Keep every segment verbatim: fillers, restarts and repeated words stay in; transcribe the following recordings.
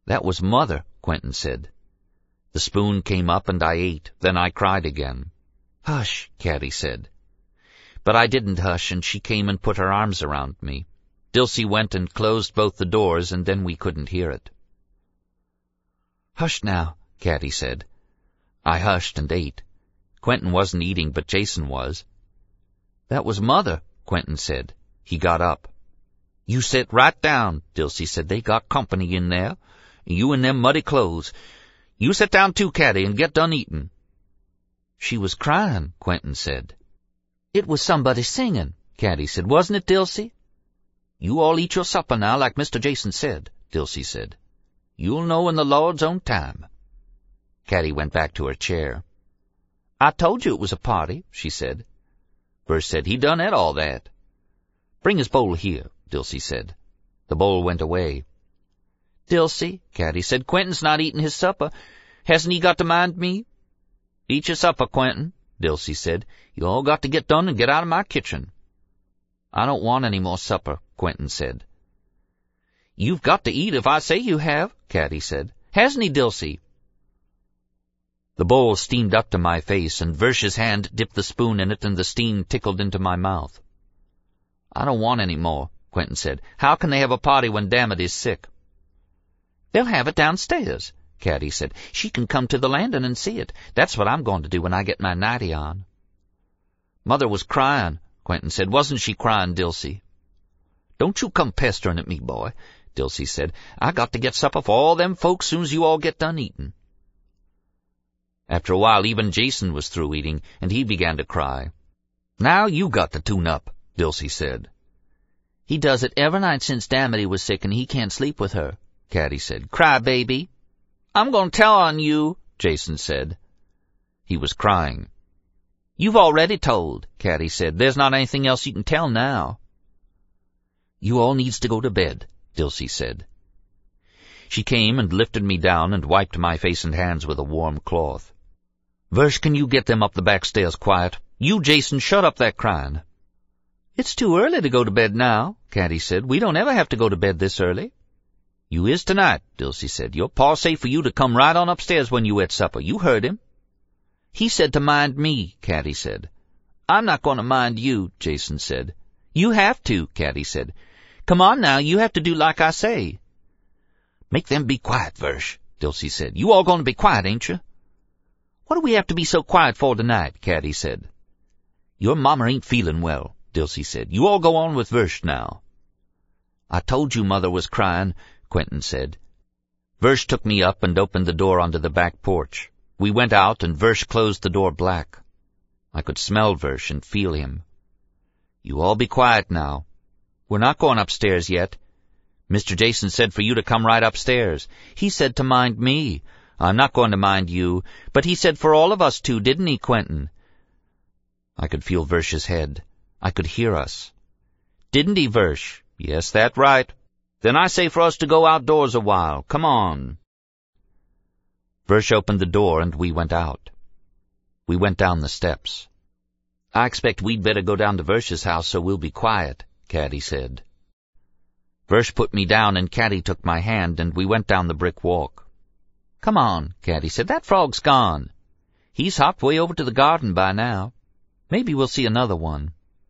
That was Mother, Quentin said. The spoon came up and I ate, then I cried again. Hush, Caddy said. But I didn't hush, and she came and put her arms around me. Dilsey went and closed both the doors, and then we couldn't hear it. Hush now, Caddy said. I hushed and ate. Quentin wasn't eating, but Jason was. That was Mother, Quentin said. He got up. You sit right down, Dilsey said. They got company in there. You in them muddy clothes. You sit down too, Caddy, and get done eating. She was crying, Quentin said. It was somebody singing, Caddy said. Wasn't it, Dilsey? You all eat your supper now, like Mister Jason said, Dilsey said. You'll know in the Lord's own time. Caddy went back to her chair. I told you it was a party, she said. Verse said, he done at all that. Bring his bowl here, Dilsey said. The bowl went away. Dilsey, Caddy said, Quentin's not eating his supper. Hasn't he got to mind me? Eat your supper, Quentin, Dilsey said. You all got to get done and get out of my kitchen. I don't want any more supper, Quentin said. You've got to eat if I say you have, Caddy said. Hasn't he, Dilsey? The bowl steamed up to my face, and Versh's hand dipped the spoon in it, and the steam tickled into my mouth. I don't want any more, Quentin said. How can they have a party when Dammit is sick? They'll have it downstairs, Caddy said. She can come to the landing and see it. That's what I'm going to do when I get my nightie on. Mother was crying, Quentin said. Wasn't she crying, Dilsey? Don't you come pestering at me, boy, Dilsey said. I got to get supper for all them folks soon as you all get done eating. After a while, even Jason was through eating, and he began to cry. Now you got to tune up, Dilsey said. He does it every night since Damity was sick, and he can't sleep with her, Caddy said. Cry, baby. I'm going to tell on you, Jason said. He was crying. You've already told, Caddy said. There's not anything else you can tell now. You all needs to go to bed, Dilsey said. She came and lifted me down and wiped my face and hands with a warm cloth. Versh, can you get them up the back stairs quiet? You, Jason, shut up that crying. It's too early to go to bed now, Caddy said. We don't ever have to go to bed this early. You is tonight, Dilsey said. Your pa say for you to come right on upstairs when you at supper. You heard him. He said to mind me, Caddy said. I'm not going to mind you, Jason said. You have to, Caddy said. Come on now, you have to do like I say. Make them be quiet, Versh, Dilsey said. You all going to be quiet, ain't you? What do we have to be so quiet for tonight, Caddy said. Your mama ain't feeling well, Dilsey said. You all go on with Versh now. I told you Mother was crying, Quentin said. Versh took me up and opened the door onto the back porch. We went out, and Versh closed the door black. I could smell Versh and feel him. You all be quiet now. We're not going upstairs yet. Mister Jason said for you to come right upstairs. He said to mind me. I'm not going to mind you, but he said for all of us to, didn't he, Quentin? I could feel Versh's head. I could hear us. Didn't he, Versh? Yes, that's right. Then I say for us to go outdoors a while. Come on. Versh opened the door, and we went out. We went down the steps. I expect we'd better go down to Versh's house so we'll be quiet, Caddy said. Versh put me down, and Caddy took my hand, and we went down the brick walk. Come on, Caddy said. That frog's gone. He's hopped way over to the garden by now. Maybe we'll see another one.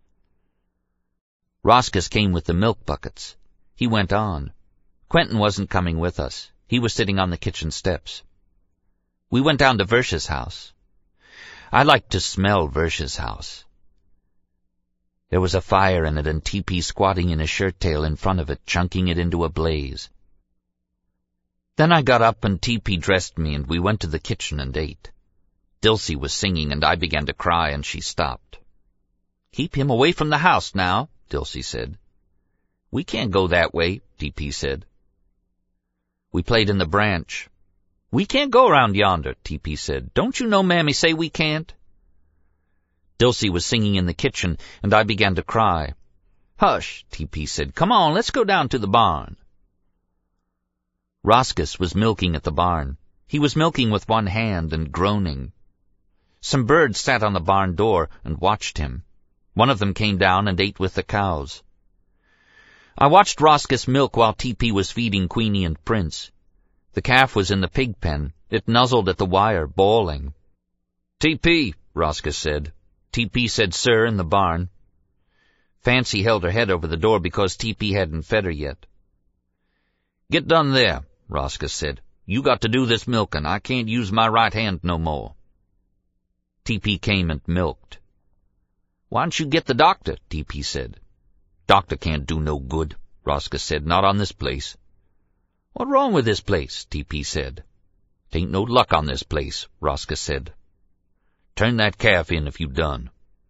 Roscus came with the milk buckets. He went on. Quentin wasn't coming with us. He was sitting on the kitchen steps. We went down to Versh's house. I liked to smell Versh's house. There was a fire in it, and T P squatting in a shirt tail in front of it, chunking it into a blaze. Then I got up, and T P dressed me, and we went to the kitchen and ate. Dilsey was singing, and I began to cry, and she stopped. Keep him away from the house now, Dilsey said. We can't go that way, T P said. We played in the branch. We can't go around yonder, T P said. Don't you know Mammy say we can't? Dilsey was singing in the kitchen, and I began to cry. Hush, T P said. Come on, let's go down to the barn. Roscus was milking at the barn. He was milking with one hand and groaning. Some birds sat on the barn door and watched him. One of them came down and ate with the cows. I watched Roscus milk while T P was feeding Queenie and Prince. The calf was in the pig pen. It nuzzled at the wire, bawling. T P, Roscus said. T P said sir in the barn. Fancy held her head over the door because T P hadn't fed her yet. Get done there, Roscus said. You got to do this milking. I can't use my right hand no more. T P came and milked. Why don't you get the doctor, T P said. Doctor can't do no good, Roscus said. Not on this place. What wrong with this place, T P said. Tain't no luck on this place, Roscus said. Turn that calf in if you done.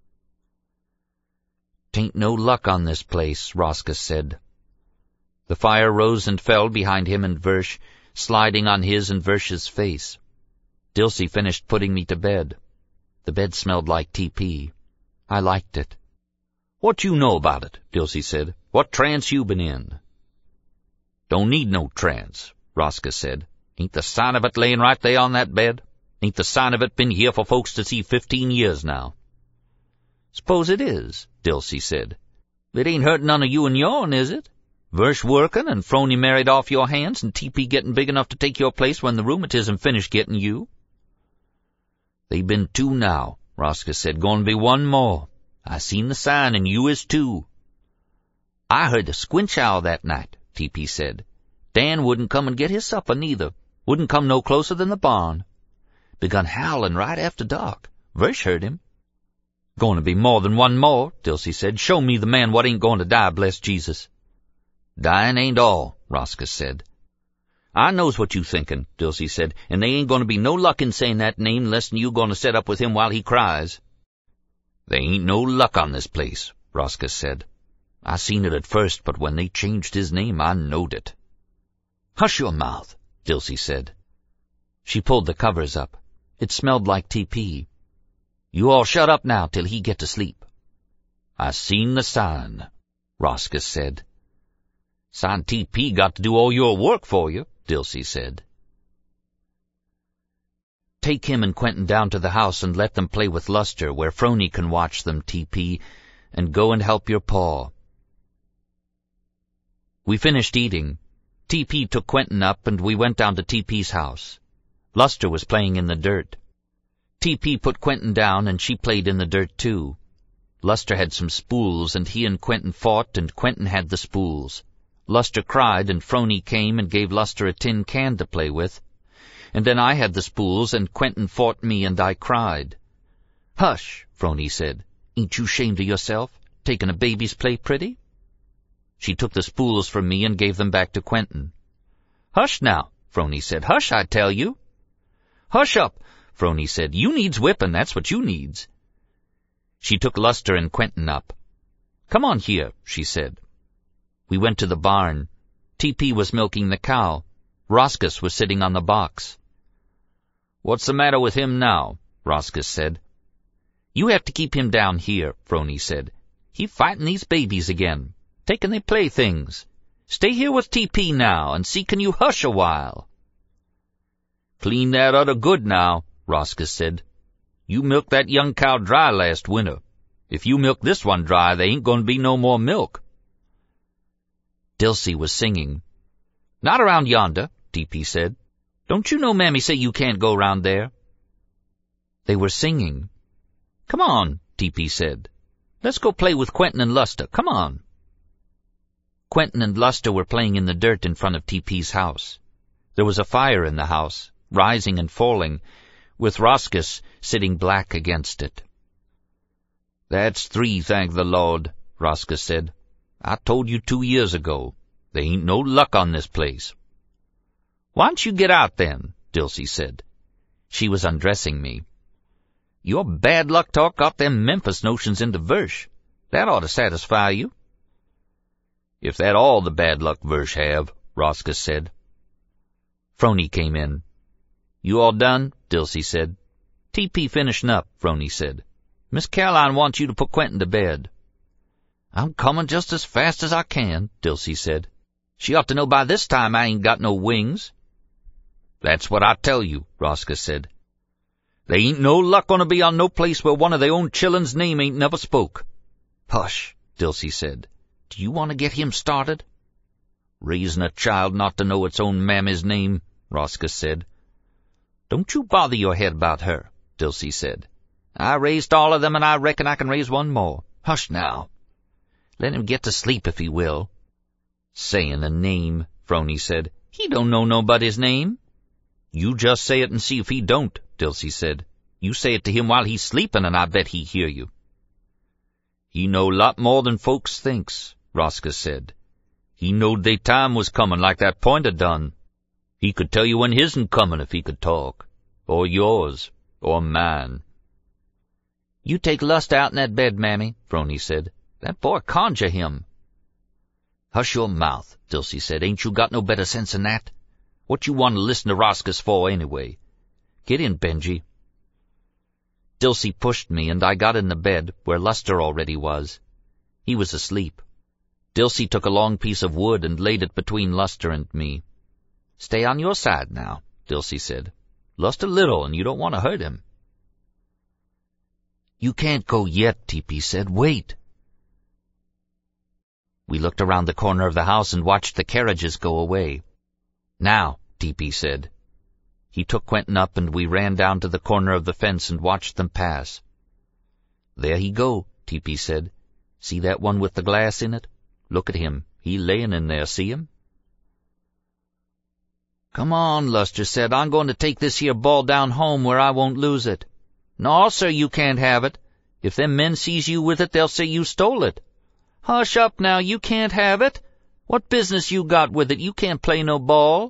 Tain't no luck on this place, Roscus said. The fire rose and fell behind him and Versh, sliding on his and Versh's face. Dilsey finished putting me to bed. The bed smelled like T P. I liked it. What you know about it, Dilsey said. What trance you been in? Don't need no trance, Roscus said. Ain't the sign of it laying right there on that bed? Ain't the sign of it been here for folks to see fifteen years now? Suppose it is, Dilsey said. It ain't hurt none of you and yourn, is it? Versh workin' and Phroney married off your hands and T P getting big enough to take your place when the rheumatism finished getting you? They been two now, Roscus said. Gonna be one more. I seen the sign and you is too. I heard the squinch owl that night, T P said. Dan wouldn't come and get his supper neither. Wouldn't come no closer than the barn. Begun howlin' right after dark. Versh heard him. Gonna be more than one more, Dilsey said. Show me the man what ain't going to die, bless Jesus. Dyin' ain't all, Roscus said. I knows what you thinkin', Dilsey said, and they ain't gonna be no luck in saying that name less'n you gonna set up with him while he cries. They ain't no luck on this place, Roscus said. I seen it at first, but when they changed his name, I knowed it. Hush your mouth, Dilsey said. She pulled the covers up. It smelled like T P. You all shut up now till he get to sleep. I seen the sign, Roscus said. Sign T P got to do all your work for you, Dilsey said. Take him and Quentin down to the house and let them play with Luster where Phroney can watch them, T P, and go and help your paw. We finished eating. T P took Quentin up and we went down to T P's house. Luster was playing in the dirt. T P put Quentin down and she played in the dirt too. Luster had some spools and he and Quentin fought and Quentin had the spools. Luster cried and Phroney came and gave Luster a tin can to play with. And then I had the spools and Quentin fought me and I cried. Hush, Phroney said. Ain't you shamed of yourself, taking a baby's play pretty? She took the spools from me and gave them back to Quentin. Hush now, Phroney said. Hush, I tell you. Hush up, Phroney said. You needs whippin', that's what you needs. She took Luster and Quentin up. Come on here, she said. We went to the barn. T P was milking the cow. Roscus was sitting on the box. What's the matter with him now? Roscus said. You have to keep him down here, Phroney said. He fightin' these babies again, taking their playthings. Stay here with T P now, and see can you hush a while. Clean that udder good now, Roscus said. You milked that young cow dry last winter. If you milk this one dry, there ain't going to be no more milk. Dilsey was singing. Not around yonder, T P said. Don't you know Mammy say you can't go round there? They were singing. Come on, T P said. Let's go play with Quentin and Luster. Come on. Quentin and Luster were playing in the dirt in front of T P's house. There was a fire in the house, rising and falling, with Roscus sitting black against it. That's three, thank the Lord, Roscus said. I told you two years ago. There ain't no luck on this place. Why don't you get out then? Dilsey said. She was undressing me. Your bad luck talk got them Memphis notions into Versh. That ought to satisfy you. If that all the bad luck Versh have, Roscus said. Phroney came in. You all done? Dilsey said. T P finishing up, Phroney said. Miss Caroline wants you to put Quentin to bed. I'm coming just as fast as I can, Dilsey said. She ought to know by this time I ain't got no wings. That's what I tell you, Roscus said. There ain't no luck gonna be on no place where one of their own chillen's name ain't never spoke. Hush, Dilsey said. Do you want to get him started? Raising a child not to know its own mammy's name, Roscoe said. Don't you bother your head about her, Dilsey said. I raised all of them, and I reckon I can raise one more. Hush now. Let him get to sleep if he will. Sayin' a name, Phroney said. He don't know nobody's name. You just say it and see if he don't, Dilsey said. You say it to him while he's sleepin', and I bet he hear you. He know lot more than folks thinks, Roscoe said. He knowed they time was comin' like that Pointer done. He could tell you when his'n comin' if he could talk. Or yours. Or mine. You take Lust out in that bed, Mammy, Phroney said. That boy conjure him. Hush your mouth, Dilsey said. Ain't you got no better sense than that? What you want to listen to Roscoe's for, anyway? Get in, Benji. Dilsey pushed me, and I got in the bed, where Luster already was. He was asleep. Dilsey took a long piece of wood and laid it between Luster and me. Stay on your side now, Dilsey said. Luster little, and you don't want to hurt him. You can't go yet, T P said. Wait. We looked around the corner of the house and watched the carriages go away. Now, T P said. He took Quentin up, and we ran down to the corner of the fence and watched them pass. There he go, T P said. See that one with the glass in it? Look at him. He layin' in there, see him? Come on, Luster said. I'm going to take this here ball down home where I won't lose it. No, sir, you can't have it. If them men sees you with it, they'll say you stole it. Hush up now, you can't have it. What business you got with it? You can't play no ball.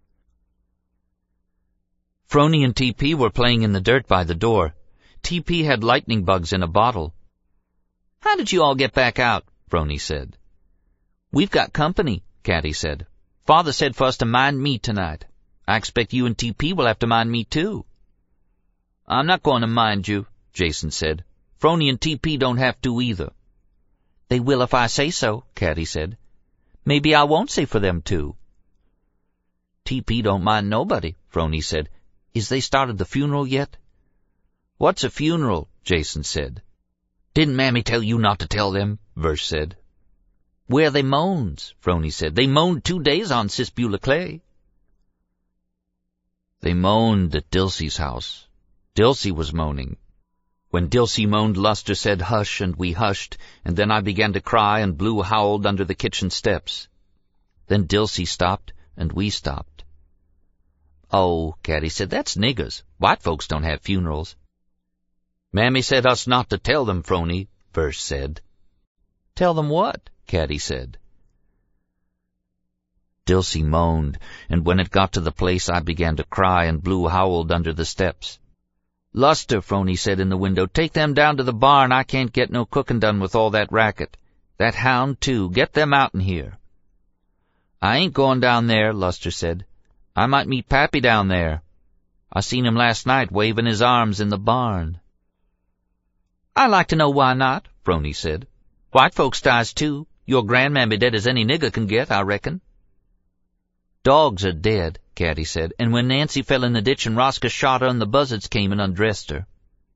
Phroney and T P were playing in the dirt by the door. T P had lightning bugs in a bottle. How did you all get back out? Phroney said. We've got company, Caddy said. Father said for us to mind me tonight. I expect you and T P will have to mind me too. I'm not going to mind you, Jason said. Phroney and T P don't have to either. They will if I say so, Caddy said. Maybe I won't say for them to. T P don't mind nobody, Phroney said. Is they started the funeral yet? What's a funeral? Jason said. Didn't Mammy tell you not to tell them? Verse said. Where they moans, Phroney said. They moaned two days on Sis Beulah Clay. They moaned at Dilsey's house. Dilsey was moaning. When Dilsey moaned, Luster said hush, and we hushed, and then I began to cry, and Blue howled under the kitchen steps. Then Dilsey stopped, and we stopped. Oh, Caddy said, that's niggers. White folks don't have funerals. Mammy said us not to tell them, Phroney, Verse said. Tell them what? Caddy said. Dilsey moaned, and when it got to the place I began to cry, and Blue howled under the steps. Luster, Phroney said in the window, take them down to the barn. I can't get no cooking done with all that racket. That hound, too. Get them out in here. I ain't going down there, Luster said. I might meet Pappy down there. I seen him last night waving his arms in the barn. I'd like to know why not, Phroney said. White folks dies, too. Your grandmammy dead as any nigger can get, I reckon. Dogs are dead, Caddy said, and when Nancy fell in the ditch and Roscoe shot her and the buzzards came and undressed her.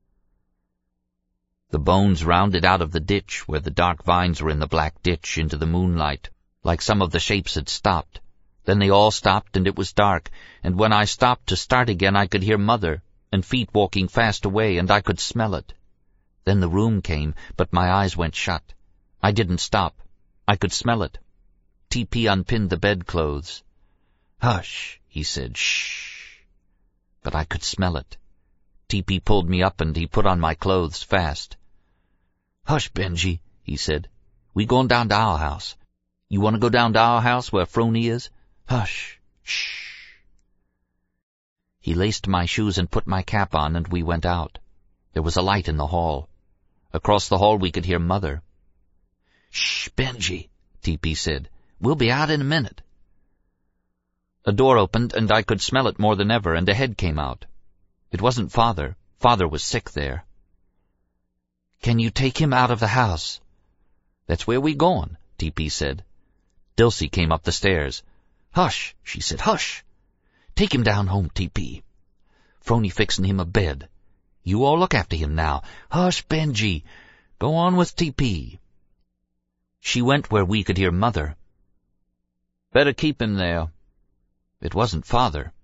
The bones rounded out of the ditch where the dark vines were in the black ditch into the moonlight, like some of the shapes had stopped. Then they all stopped and it was dark, and when I stopped to start again I could hear Mother, and feet walking fast away, and I could smell it. Then the room came, but my eyes went shut. I didn't stop. I could smell it. T P unpinned the bedclothes. Hush, he said, shh. But I could smell it. T P pulled me up and he put on my clothes fast. Hush, Benji, he said. We going down to our house. You want to go down to our house where Phroney is? Hush, shh. He laced my shoes and put my cap on and we went out. There was a light in the hall. Across the hall we could hear Mother. Shh, Benji, T P said. We'll be out in a minute. A door opened, and I could smell it more than ever, and a head came out. It wasn't Father. Father was sick there. Can you take him out of the house? That's where we goin', T P said. Dilsey came up the stairs. Hush, she said, hush. Take him down home, T P. Phroney fixin' him a bed. You all look after him now. Hush, Benji. Go on with T P. She went where we could hear Mother. Better keep him there. It wasn't Father.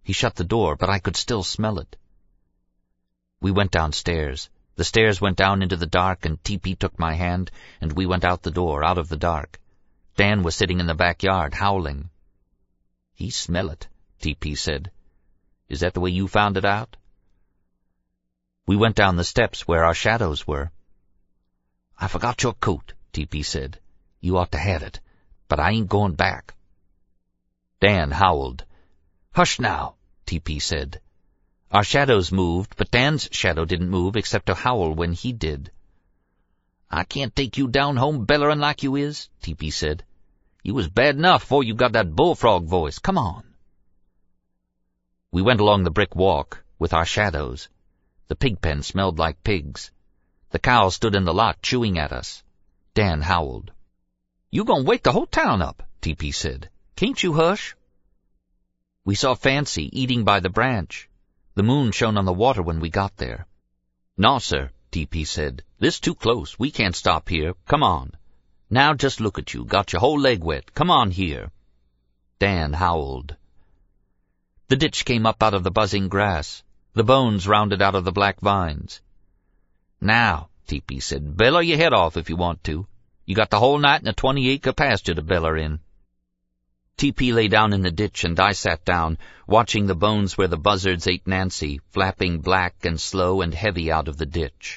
He shut the door, but I could still smell it. We went downstairs. The stairs went down into the dark, and T P took my hand, and we went out the door, out of the dark. Dan was sitting in the backyard, howling. "He smell it," T P said. "Is that the way you found it out?" We went down the steps where our shadows were. "I forgot your coat," T P said. "You ought to had it, but I ain't going back." Dan howled. "Hush now," T P said. Our shadows moved, but Dan's shadow didn't move except to howl when he did. "I can't take you down home bellerin' like you is," T P said. "You was bad enough before you got that bullfrog voice. Come on." We went along the brick walk with our shadows. The pig pen smelled like pigs. The cow stood in the lot chewing at us. Dan howled. "You gonna wake the whole town up," T P said. "Can't you hush?" We saw Fancy eating by the branch. The moon shone on the water when we got there. "No, sir," T P said. "This too close. We can't stop here. Come on. Now just look at you. Got your whole leg wet. Come on here." Dan howled. The ditch came up out of the buzzing grass. The bones rounded out of the black vines. "Now," T P said, "beller your head off if you want to. You got the whole night in a twenty-acre pasture to beller in." T P lay down in the ditch, and I sat down, watching the bones where the buzzards ate Nancy, flapping black and slow and heavy out of the ditch.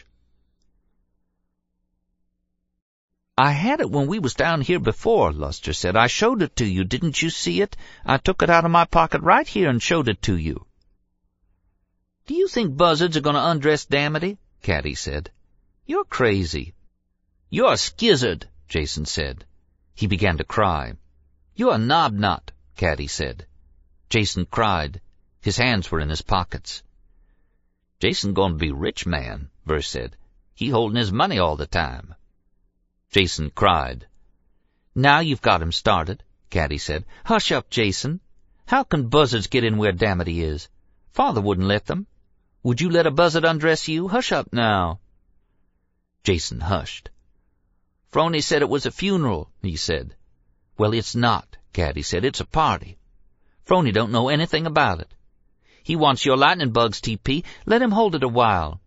"I had it when we was down here before," Luster said. "I showed it to you. Didn't you see it? I took it out of my pocket right here and showed it to you." "Do you think buzzards are going to undress Damity?" Caddy said. "You're crazy." "You're a skizzard," Jason said. He began to cry. "You're a knobnut," Caddy said. Jason cried. His hands were in his pockets. "Jason going to be rich man," Verse said. "He holding his money all the time." Jason cried. "Now you've got him started," Caddy said. "Hush up, Jason. How can buzzards get in where Damity is? Father wouldn't let them. Would you let a buzzard undress you? Hush up now." Jason hushed. "Phroney said it was a funeral," he said. "Well, it's not," Caddy said. "It's a party. Phroney don't know anything about it. He wants your lightning bugs, T P. Let him hold it a while."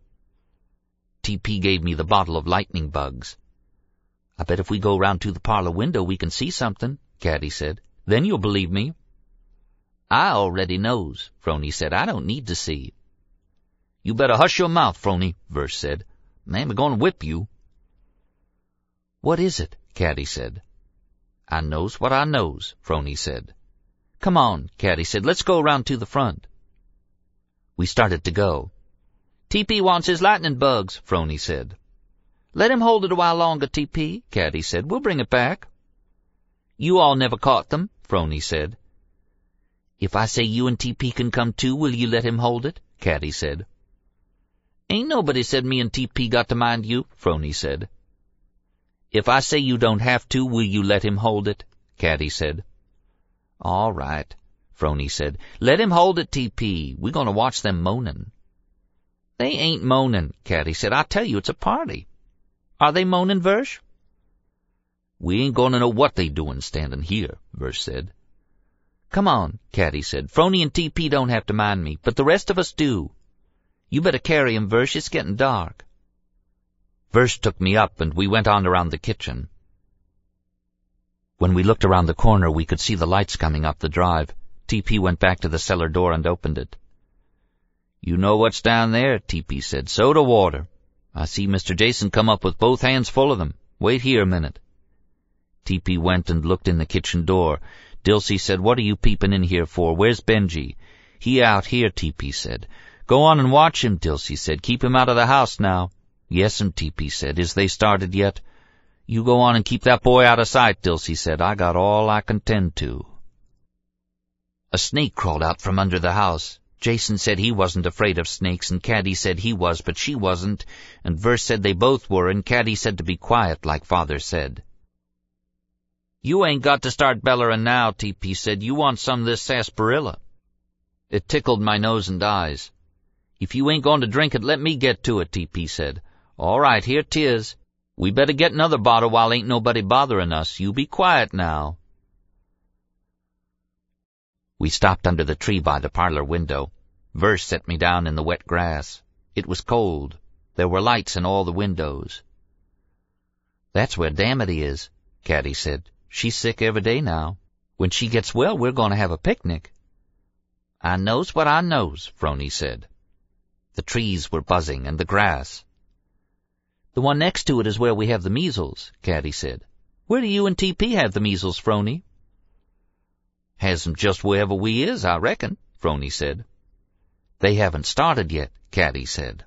T P gave me the bottle of lightning bugs. "I bet if we go round to the parlor window we can see something," Caddy said. "Then you'll believe me." "I already knows," Phroney said. "I don't need to see." "You better hush your mouth, Phroney," Verse said. "Man, we're going to whip you." "What is it?" Caddy said. "I knows what I knows," Phroney said. "Come on," Caddy said. "Let's go round to the front." We started to go. "T P wants his lightning bugs," Phroney said. "Let him hold it a while longer, T P," Caddy said. "We'll bring it back." "You all never caught them," Phroney said. "If I say you and T P can come too, will you let him hold it?" Caddy said. "Ain't nobody said me and T P got to mind you," Phroney said. "If I say you don't have to, will you let him hold it?" Caddy said. "All right," Phroney said. "Let him hold it, T P. We're going to watch them moaning." "They ain't moaning," Caddy said. "I tell you, it's a party." "Are they moaning, Verse?" "We ain't going to know what they doing standing here," Verse said. "Come on," Caddy said. "Phroney and T P don't have to mind me, but the rest of us do. You better carry him, Verse. It's getting dark." Verse took me up, and we went on around the kitchen. When we looked around the corner, we could see the lights coming up the drive. T P went back to the cellar door and opened it. "You know what's down there," T P said. "Soda water. I see Mister Jason come up with both hands full of them. Wait here a minute." T P went and looked in the kitchen door. Dilsey said, "What are you peeping in here for? Where's Benji?" "He out here," T P said. "Go on and watch him," Dilsey said. "Keep him out of the house now." "Yes'm," T P said. "Is they started yet?" "You go on and keep that boy out of sight," Dilsey said. "I got all I can tend to." A snake crawled out from under the house. Jason said he wasn't afraid of snakes, and Caddy said he was, but she wasn't, and Verse said they both were, and Caddy said to be quiet, like Father said. "You ain't got to start bellerin' now," T P said. "You want some of this sarsaparilla." It tickled my nose and eyes. "If you ain't going to drink it, let me get to it," T P said. "All right, here 'tis. We better get another bottle while ain't nobody bothering us. You be quiet now." We stopped under the tree by the parlor window. Verse set me down in the wet grass. It was cold. There were lights in all the windows. "That's where Damity is," Caddy said. "She's sick every day now. When she gets well, we're going to have a picnic." "I knows what I knows," Phroney said. The trees were buzzing, and the grass. "The one next to it is where we have the measles," Caddy said. "Where do you and T P have the measles, Phroney?" "Has 'em just wherever we is, I reckon," Phroney said. "They haven't started yet," Caddy said.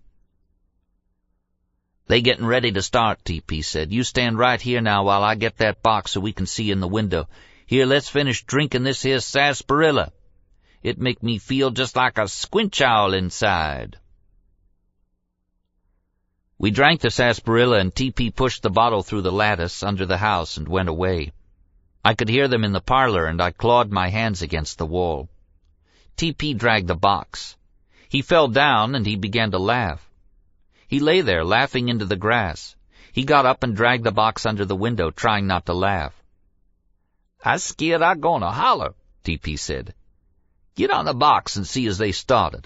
"They getting ready to start," T P said. "You stand right here now while I get that box so we can see in the window. Here, let's finish drinking this here sarsaparilla. It make me feel just like a squinch owl inside." We drank the sarsaparilla, and T P pushed the bottle through the lattice under the house and went away. I could hear them in the parlor, and I clawed my hands against the wall. T P dragged the box. He fell down, and he began to laugh. He lay there, laughing into the grass. He got up and dragged the box under the window, trying not to laugh. "I's scared I'm going to holler," T P said. "Get on the box and see as they started."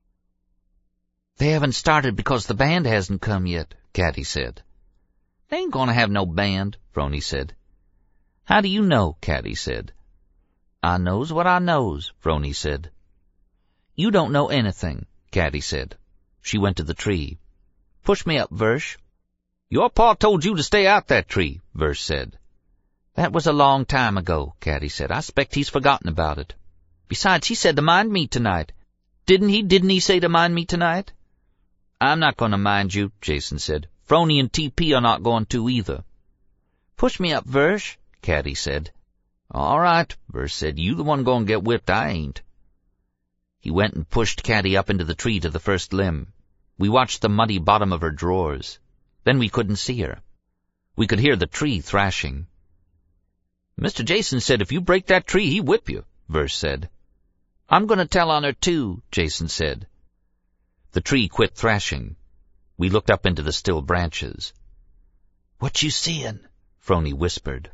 "They haven't started because the band hasn't come yet," Caddy said. "They ain't going to have no band," Phroney said. "How do you know?" Caddy said. "I knows what I knows," Phroney said. "You don't know anything," Caddy said. She went to the tree. "Push me up, Versh." "Your pa told you to stay out that tree," Versh said. "That was a long time ago," Caddy said. "I expect he's forgotten about it. Besides, he said to mind me tonight. Didn't he? Didn't he say to mind me tonight?" "I'm not going to mind you," Jason said. "Phroney and T P are not going to either." "Push me up, Versh," Caddy said. "All right," Versh said. "You the one going to get whipped, I ain't." He went and pushed Caddy up into the tree to the first limb. We watched the muddy bottom of her drawers. Then we couldn't see her. We could hear the tree thrashing. "Mister Jason said if you break that tree, he whip you," Versh said. "I'm going to tell on her, too," Jason said. The tree quit thrashing. We looked up into the still branches. "What you seein'?" Phroney whispered.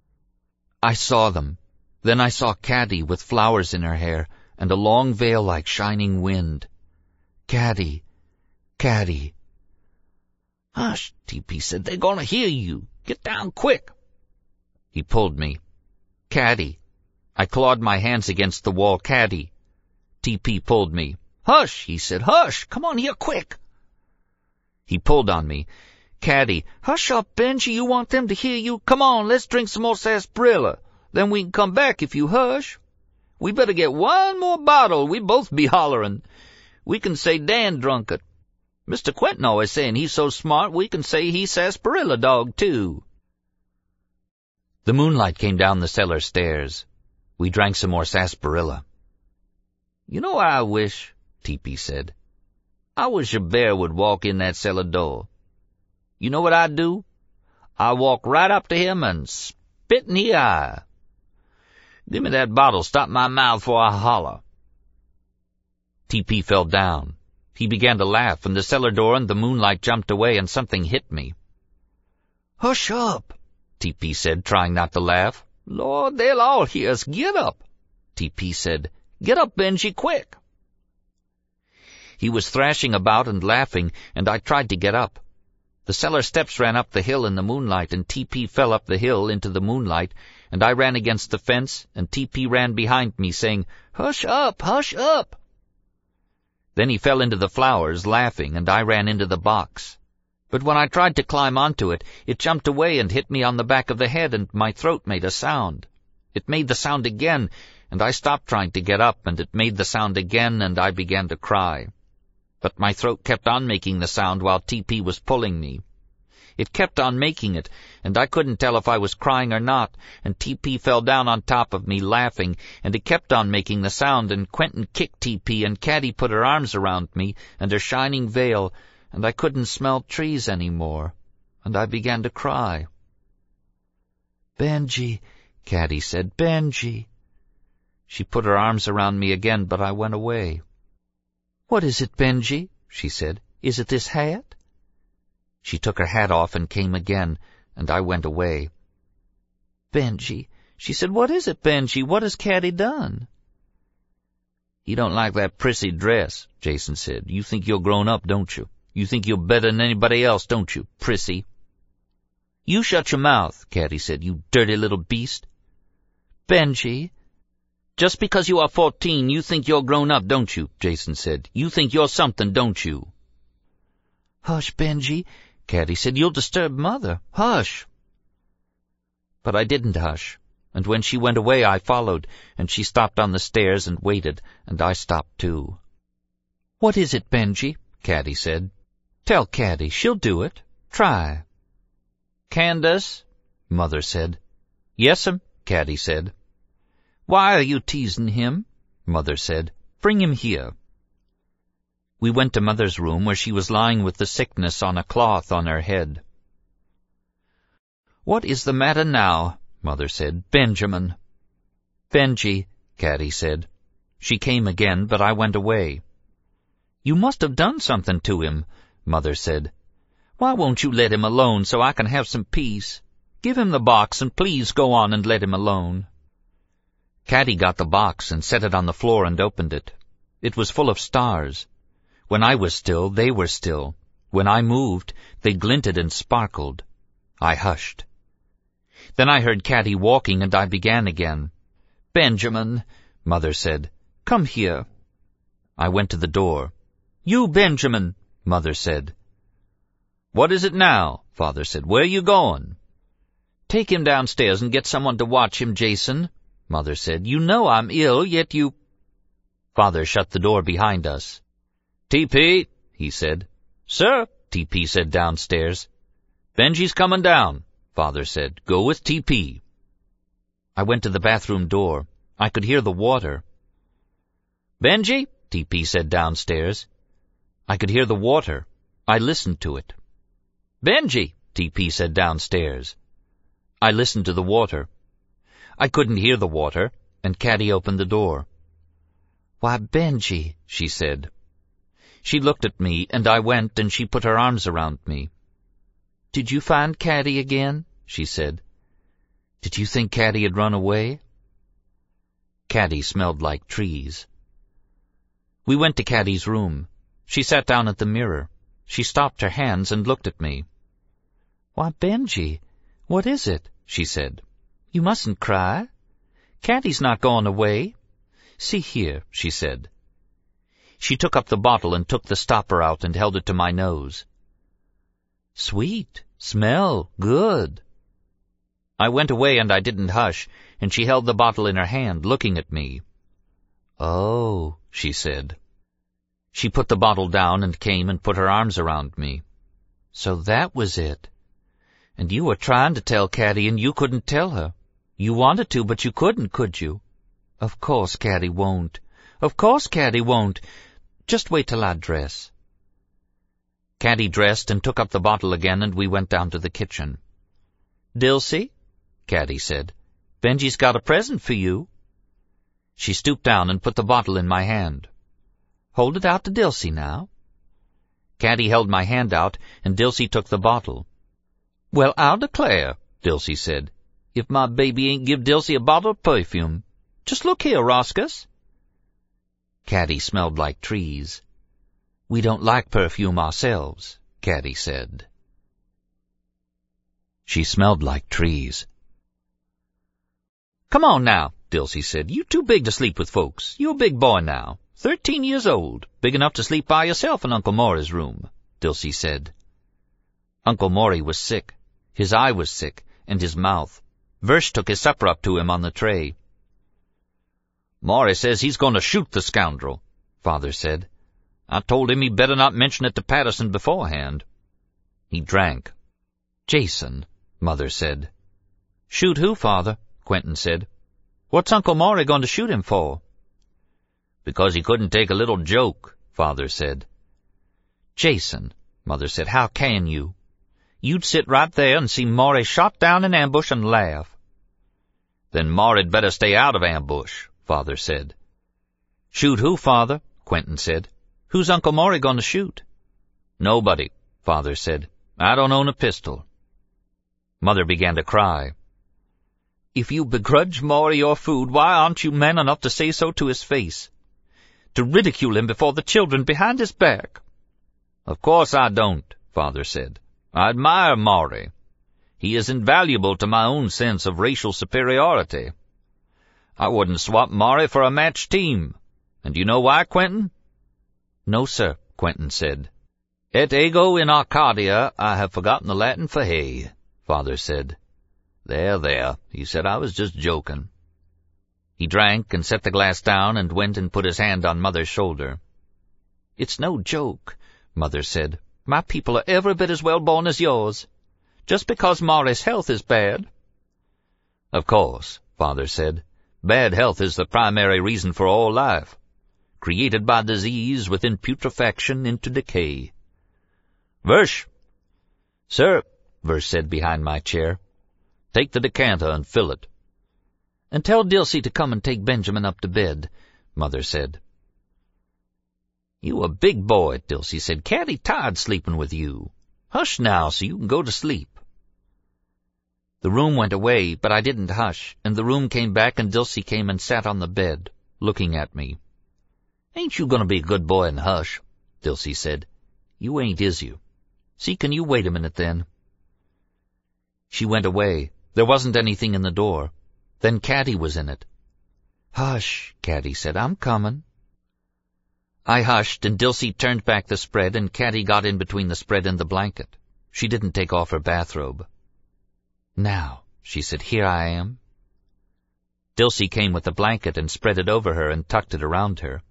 I saw them. Then I saw Caddy with flowers in her hair and a long veil like shining wind. "Caddy, Caddy." "Hush," T P said. "They're going to hear you. Get down quick." He pulled me. "Caddy." I clawed my hands against the wall. "Caddy." T P pulled me. "Hush," he said. "Hush. Come on here quick." He pulled on me. "Caddy." "Hush up, Benji. You want them to hear you? Come on, let's drink some more sarsaparilla. Then we can come back if you hush. We better get one more bottle. We both be hollering. We can say Dan drunk it. Mister Quentin always saying he's so smart, we can say he's sarsaparilla dog, too." The moonlight came down the cellar stairs. We drank some more sarsaparilla. "You know what I wish?" T P said. "I wish a bear would walk in that cellar door. You know what I'd do? I'd walk right up to him and spit in the eye. Give me that bottle, stop my mouth before I holler." T P fell down. He began to laugh, and the cellar door and the moonlight jumped away, and something hit me. "Hush up," T P said, trying not to laugh. "Lord, they'll all hear us. Get up." T P said, "Get up, Benji, quick." He was thrashing about and laughing, and I tried to get up. The cellar steps ran up the hill in the moonlight, and T P fell up the hill into the moonlight, and I ran against the fence, and T P ran behind me, saying, "Hush up, hush up." Then he fell into the flowers, laughing, and I ran into the box. But when I tried to climb onto it, it jumped away and hit me on the back of the head, and my throat made a sound. It made the sound again, and I stopped trying to get up, and it made the sound again, and I began to cry. But my throat kept on making the sound while T P was pulling me. It kept on making it, and I couldn't tell if I was crying or not, and T P fell down on top of me laughing, and it kept on making the sound, and Quentin kicked T P, and Caddy put her arms around me, and her shining veil, and I couldn't smell trees any more, and I began to cry. "Benji," Caddy said, "Benji." She put her arms around me again, but I went away. "What is it, Benji?" she said. "Is it this hat?" She took her hat off and came again, and I went away. "Benji," she said, "what is it, Benji? What has Caddy done?" "You don't like that prissy dress," Jason said. "You think you're grown up, don't you? You think you're better than anybody else, don't you, prissy?" "You shut your mouth," Caddy said, "you dirty little beast." "Benji." "Just because you are fourteen, you think you're grown up, don't you?" Jason said. "You think you're something, don't you?" "Hush, Benji," Caddy said. "You'll disturb Mother. Hush." But I didn't hush, and when she went away I followed, and she stopped on the stairs and waited, and I stopped too. "What is it, Benji?" Caddy said. "Tell Caddy, she'll do it. Try." "Candace," Mother said. "Yes'm," Caddy said. "Why are you teasing him?" Mother said. "Bring him here." We went to Mother's room, where she was lying with the sickness on a cloth on her head. "What is the matter now?" Mother said. "Benjamin." "Benji," Caddy said. She came again, but I went away. "You must have done something to him," Mother said. "Why won't you let him alone so I can have some peace? Give him the box and please go on and let him alone." Caddy got the box and set it on the floor and opened it. It was full of stars. When I was still, they were still. When I moved, they glinted and sparkled. I hushed. Then I heard Caddy walking, and I began again. "Benjamin," Mother said, "come here." I went to the door. "You, Benjamin," Mother said. "What is it now?" Father said. "Where are you going?" "Take him downstairs and get someone to watch him, Jason," Mother said. "You know I'm ill, yet you—" Father shut the door behind us. "T P," he said. "Sir," T P said downstairs. "Benji's coming down," Father said. "Go with T P." I went to the bathroom door. I could hear the water. "Benji," T P said downstairs. I could hear the water. I listened to it. "Benji," T P said downstairs. I listened to the water. I couldn't hear the water, and Caddy opened the door. "Why, Benji," she said. She looked at me, and I went, and she put her arms around me. "Did you find Caddy again?" she said. "Did you think Caddy had run away?" Caddy smelled like trees. We went to Caddy's room. She sat down at the mirror. She stopped her hands and looked at me. "Why, Benji, what is it?" she said. "You mustn't cry. Caddy's not going away. See here," she said. She took up the bottle and took the stopper out and held it to my nose. "Sweet, smell, good." I went away and I didn't hush, and she held the bottle in her hand, looking at me. "Oh," she said. She put the bottle down and came and put her arms around me. "So that was it. And you were trying to tell Caddy and you couldn't tell her. You wanted to, but you couldn't, could you? Of course Caddy won't. Of course Caddy won't. Just wait till I dress." Caddy dressed and took up the bottle again, and we went down to the kitchen. "Dilsey," Caddy said, "Benji's got a present for you." She stooped down and put the bottle in my hand. "Hold it out to Dilsey now." Caddy held my hand out, and Dilsey took the bottle. "Well, I'll declare," Dilsey said, "if my baby ain't give Dilsey a bottle of perfume. Just look here, Roscus." Caddy smelled like trees. "We don't like perfume ourselves," Caddy said. She smelled like trees. "Come on now," Dilsey said. "You too big to sleep with folks. You're a big boy now. Thirteen years old. Big enough to sleep by yourself in Uncle Maury's room," Dilsey said. Uncle Maury was sick. His eye was sick, and his mouth. Versh took his supper up to him on the tray. "Maury says he's going to shoot the scoundrel," Father said. "I told him he'd better not mention it to Patterson beforehand." He drank. "Jason," Mother said. "Shoot who, Father?" Quentin said. "What's Uncle Maury going to shoot him for?" "Because he couldn't take a little joke," Father said. "Jason," Mother said, "how can you? You'd sit right there and see Maury shot down in ambush and laugh." "Then Maury'd better stay out of ambush," Father said. "Shoot who, Father?" Quentin said. "Who's Uncle Maury going to shoot?" "Nobody," Father said. "I don't own a pistol." Mother began to cry. "If you begrudge Maury your food, why aren't you man enough to say so to his face? to ridicule him before the children behind his back. Of course I don't, Father said. I admire Maury. He is invaluable to my own sense of racial superiority. I wouldn't swap Maury for a matched team. And you know why, Quentin? No, sir, Quentin said. Et ego in Arcadia, I have forgotten the Latin for hay, Father said. There, there, he said, I was just joking. He drank and set the glass down and went and put his hand on Mother's shoulder. It's no joke, Mother said. My people are every bit as well born as yours. Just because Maury's health is bad. Of course, Father said. Bad health is the primary reason for all life, created by disease within putrefaction into decay. Versh. Sir, Versh said behind my chair. Take the decanter and fill it. And tell Dilsey to come and take Benjamin up to bed, Mother said. You a big boy, Dilsey said. Caddy tired sleeping with you. Hush now so you can go to sleep. The room went away, but I didn't hush, and the room came back and Dilsey came and sat on the bed, looking at me. Ain't you gonna be a good boy and hush? Dilsey said. You ain't, is you? See, can you wait a minute then? She went away. There wasn't anything in the door. Then Caddy was in it. Hush, Caddy said, I'm coming. I hushed, and Dilsey turned back the spread, and Caddy got in between the spread and the blanket. She didn't take off her bathrobe. Now, she said, here I am. Dilsey came with the blanket and spread it over her and tucked it around her.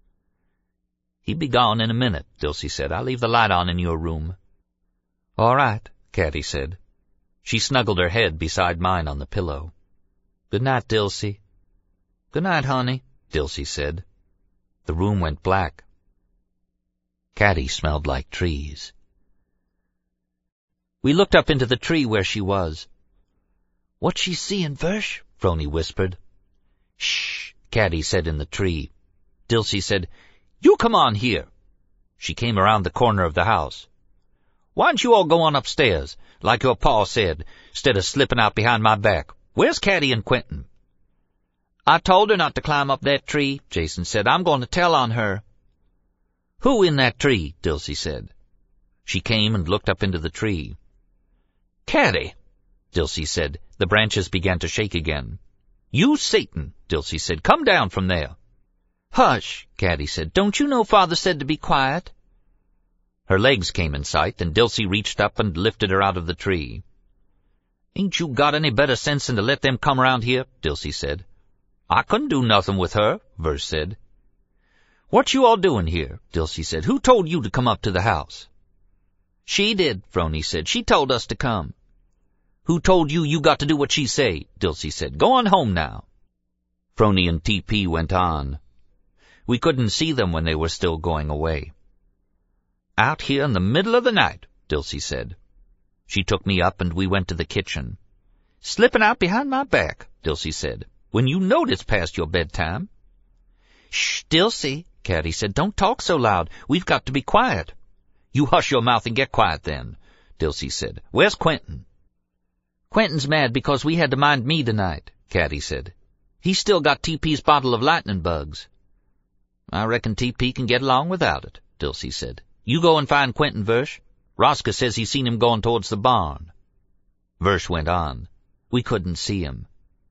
He'll be gone in a minute, Dilsey said. I'll leave the light on in your room. All right, Caddy said. She snuggled her head beside mine on the pillow. Good night, Dilsey. Good night, honey, Dilsey said. The room went black. Caddy smelled like trees. We looked up into the tree where she was. What's she seeing, Versh? Phroney whispered. Shh, Caddy said in the tree. Dilsey said, You come on here. She came around the corner of the house. Why don't you all go on upstairs, like your pa said, instead of slipping out behind my back? Where's Caddy and Quentin? I told her not to climb up that tree, Jason said. I'm going to tell on her. Who in that tree? Dilsey said. She came and looked up into the tree. Caddy, Dilsey said. The branches began to shake again. You Satan, Dilsey said. Come down from there. Hush, Caddy said. Don't you know Father said to be quiet? Her legs came in sight, and Dilsey reached up and lifted her out of the tree. Ain't you got any better sense than to let them come around here? Dilsey said. I couldn't do nothing with her, Versh said. What you all doing here? Dilsey said. Who told you to come up to the house? She did, Phroney said. She told us to come. Who told you you got to do what she say? Dilsey said. Go on home now. Phroney and T P went on. We couldn't see them when they were still going away. Out here in the middle of the night, Dilsey said. She took me up and we went to the kitchen. Slipping out behind my back, Dilsey said, when you knowed it's past your bedtime. Shh, Dilsey, Caddy said. Don't talk so loud. We've got to be quiet. You hush your mouth and get quiet then, Dilsey said. Where's Quentin? Quentin's mad because we had to mind me tonight, Caddy said. He's still got T P's bottle of lightning bugs. I reckon T P can get along without it, Dilsey said. You go and find Quentin, Versh. Rosca says he's seen him going towards the barn. Versh went on. We couldn't see him.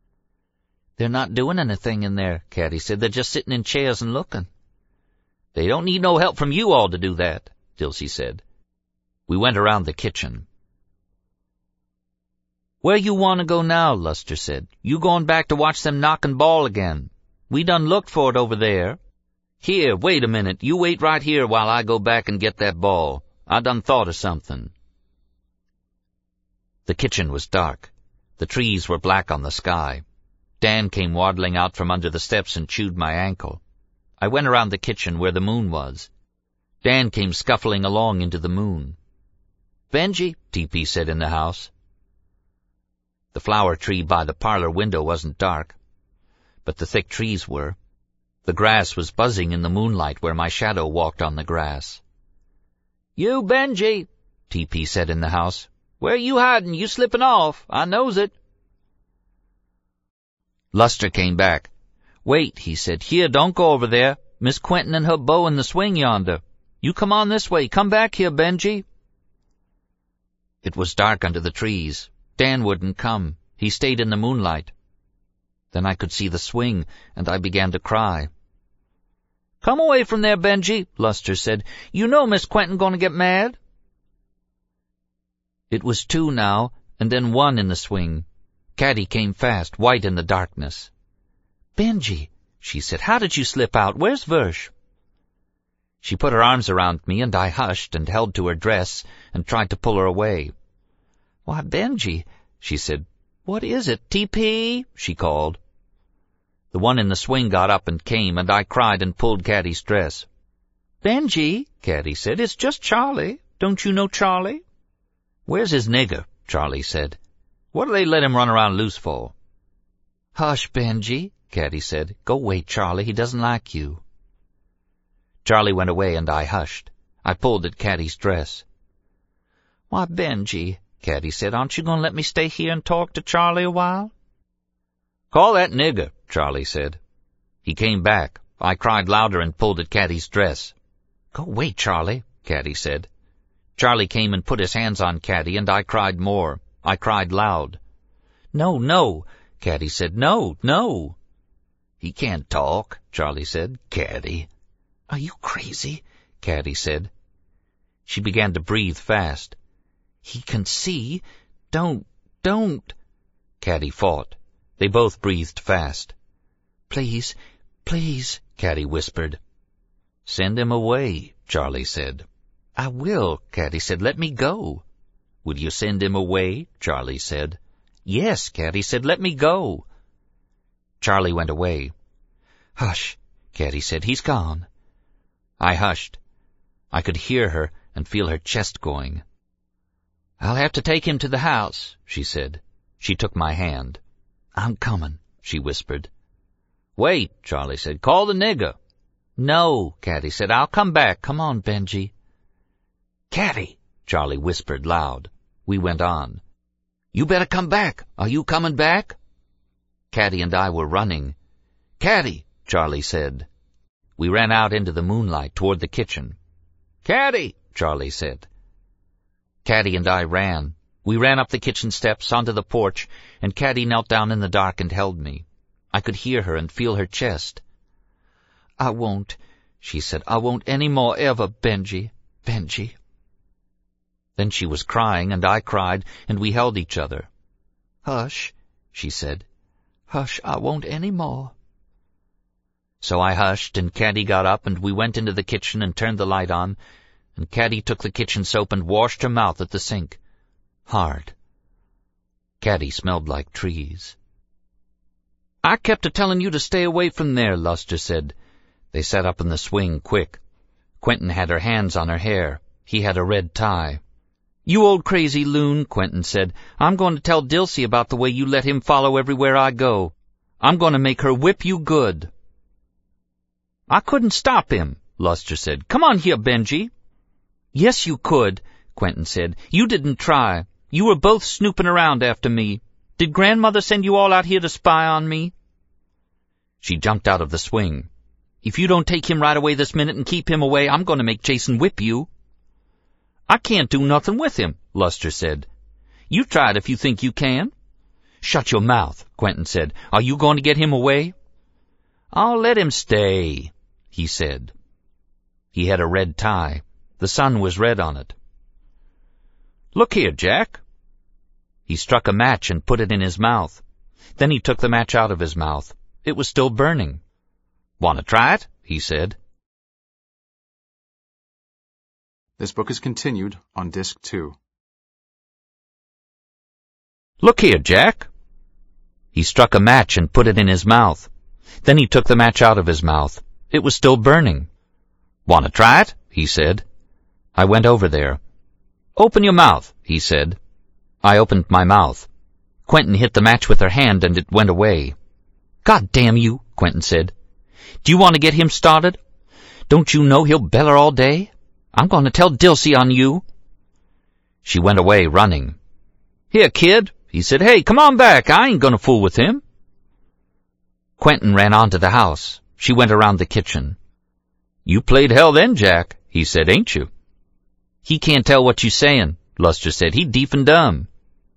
They're not doing anything in there, Caddy said. They're just sitting in chairs and looking. They don't need no help from you all to do that, Dilsey said. We went around the kitchen. Where you want to go now, Luster said. You going back to watch them knockin' ball again. We done looked for it over there. Here, wait a minute. You wait right here while I go back and get that ball. I done thought of something. The kitchen was dark. The trees were black on the sky. Dan came waddling out from under the steps and chewed my ankle. I went around the kitchen where the moon was. Dan came scuffling along into the moon. Benji, T P said in the house. The flower tree by the parlor window wasn't dark, but the thick trees were. The grass was buzzing in the moonlight where my shadow walked on the grass. You, Benji, T P said in the house. Where you hiding? You slipping off. I knows it. Luster came back. Wait, he said. Here, don't go over there. Miss Quentin and her beau in the swing yonder. You come on this way. Come back here, Benji." It was dark under the trees. Dan wouldn't come. He stayed in the moonlight. Then I could see the swing, and I began to cry. "Come away from there, Benji," Luster said. "You know Miss Quentin gonna get mad." It was two now, and then one in the swing. Caddy came fast, white in the darkness. "Benji," she said, "how did you slip out? Where's Versh?" She put her arms around me, and I hushed and held to her dress and tried to pull her away. "Why, Benji," she said. "What is it? T P?" she called. The one in the swing got up and came, and I cried and pulled Caddy's dress. "Benji," Caddy said, "it's just Charlie. Don't you know Charlie?" "Where's his nigger?" Charlie said. "What do they let him run around loose for?" "Hush, Benji," Caddy said. "Go away, Charlie. He doesn't like you." Charlie went away, and I hushed. I pulled at Caddy's dress. "Why, Benji," Caddy said, "aren't you going to let me stay here and talk to Charlie a while?" "Call that nigger," Charlie said. He came back. I cried louder and pulled at Caddy's dress. "Go away, Charlie," Caddy said. Charlie came and put his hands on Caddy, and I cried more. I cried loud. "No, no," Caddy said. "No, no." "He can't talk," Charlie said. "Caddy." "Are you crazy?" Caddy said. She began to breathe fast. "He can see. Don't, don't." Caddy fought. They both breathed fast. "Please, please," Caddy whispered. "Send him away," Charlie said. "I will," Caddy said. "Let me go." "Will you send him away?" Charlie said. "Yes," Caddy said. "Let me go." Charlie went away. "Hush," Caddy said. "He's gone." I hushed. I could hear her and feel her chest going. "I'll have to take him to the house," she said. She took my hand. "I'm coming," she whispered. "Wait," Charlie said. "Call the nigger." "No," Caddy said. "I'll come back. Come on, Benji." "Caddy," Charlie whispered loud. We went on. "You better come back. Are you coming back?" Caddy and I were running. "Caddy," Charlie said. We ran out into the moonlight toward the kitchen. "Caddy," Charlie said. Caddy and I ran. We ran up the kitchen steps onto the porch, and Caddy knelt down in the dark and held me. I could hear her and feel her chest. "I won't," she said. "I won't any more ever, Benji, Benji." Then she was crying, and I cried, and we held each other. "Hush," she said. "Hush, I won't any more." So I hushed, and Caddy got up, and we went into the kitchen and turned the light on, and Caddy took the kitchen soap and washed her mouth at the sink. Hard. Caddy smelled like trees. "I kept a-telling you to stay away from there," Luster said. They sat up in the swing, quick. Quentin had her hands on her hair. He had a red tie. "You old crazy loon," Quentin said. "I'm going to tell Dilsey about the way you let him follow everywhere I go. I'm going to make her whip you good." "I couldn't stop him," Luster said. "Come on here, Benji." "Yes, you could," Quentin said. "You didn't try. You were both snooping around after me. Did Grandmother send you all out here to spy on me?" She jumped out of the swing. "If you don't take him right away this minute and keep him away, I'm going to make Jason whip you." "I can't do nothing with him," Luster said. "You try it if you think you can." "Shut your mouth," Quentin said. "Are you going to get him away?" "I'll let him stay," he said. He had a red tie. The sun was red on it. "Look here, Jack." He struck a match and put it in his mouth. Then he took the match out of his mouth. It was still burning. "Want to try it?" he said. This book is continued on Disc two. "Look here, Jack." He struck a match and put it in his mouth. Then he took the match out of his mouth. It was still burning. "Want to try it?" he said. I went over there. "Open your mouth," he said. I opened my mouth. Quentin hit the match with her hand, and it went away. "God damn you," Quentin said. "Do you want to get him started? Don't you know he'll beller all day? I'm going to tell Dilsey on you." She went away, running. "Here, kid," he said. "Hey, come on back. I ain't going to fool with him." Quentin ran on to the house. She went around the kitchen. You played hell then, Jack, he said, ain't you? He can't tell what you sayin', Luster said. He deef and dumb.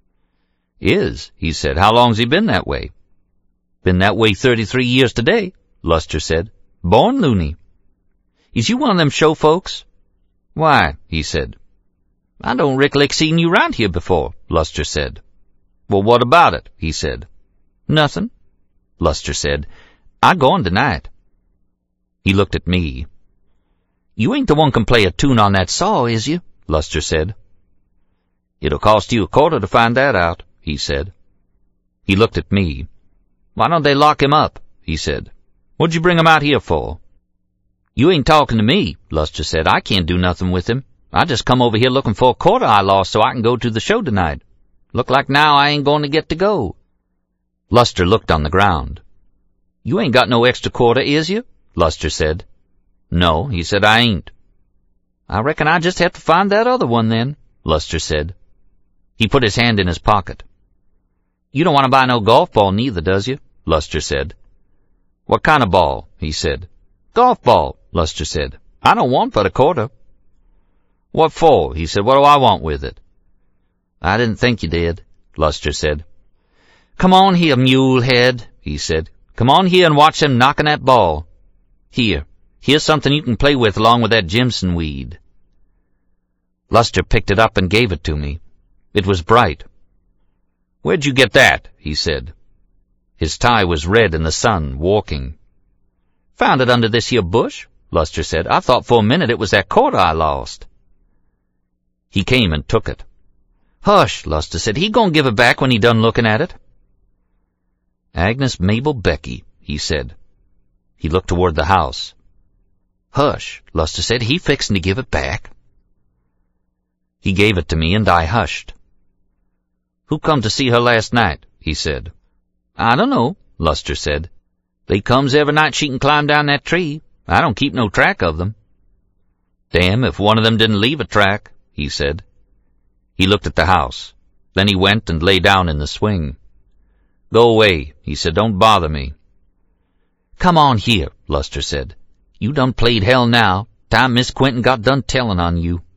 Is, he said. How long's he been that way? Been that way thirty-three years today, Luster said. Born loony. Is you one of them show folks? Why, he said. I don't recollect seeing you round here before, Luster said. Well, what about it, he said. Nothin', Luster said. I gone tonight. He looked at me. You ain't the one can play a tune on that saw, is you? Luster said. It'll cost you a quarter to find that out, he said. He looked at me. Why don't they lock him up, he said. What'd you bring him out here for? You ain't talking to me, Luster said. I can't do nothing with him. I just come over here looking for a quarter I lost so I can go to the show tonight. Look like now I ain't going to get to go. Luster looked on the ground. You ain't got no extra quarter, is you? Luster said. No, he said, I ain't. I reckon I just have to find that other one then, Luster said. He put his hand in his pocket. You don't want to buy no golf ball neither, does you? Luster said. What kind of ball? He said. Golf ball, Luster said. I don't want but a quarter. What for? He said. What do I want with it? I didn't think you did, Luster said. Come on here, mule head, he said. Come on here and watch them knocking that ball. Here, here's something you can play with along with that Jimson weed. Luster picked it up and gave it to me. It was bright. Where'd you get that? He said. His tie was red in the sun, walking. Found it under this here bush, Luster said. I thought for a minute it was that quarter I lost. He came and took it. Hush, Luster said. He gon' give it back when he done looking at it. Agnes Mabel Becky, he said. He looked toward the house. Hush, Luster said. He fixin' to give it back. He gave it to me and I hushed. Who come to see her last night? He said. I don't know, Luster said. They comes every night she can climb down that tree. I don't keep no track of them. Damn if one of them didn't leave a track, he said. He looked at the house. Then he went and lay down in the swing. Go away, he said. Don't bother me. Come on here, Luster said. You done played hell now. Time Miss Quentin got done tellin' on you.